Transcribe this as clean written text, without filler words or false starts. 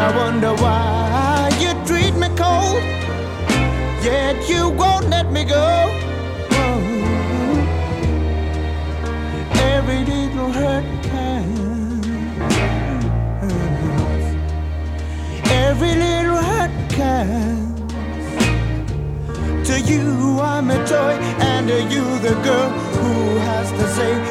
I wonder why you treat me cold, yet you won't let me go. Oh, every little hurt counts. Every little hurt counts. To you I'm a toy, and to you the girl who has to say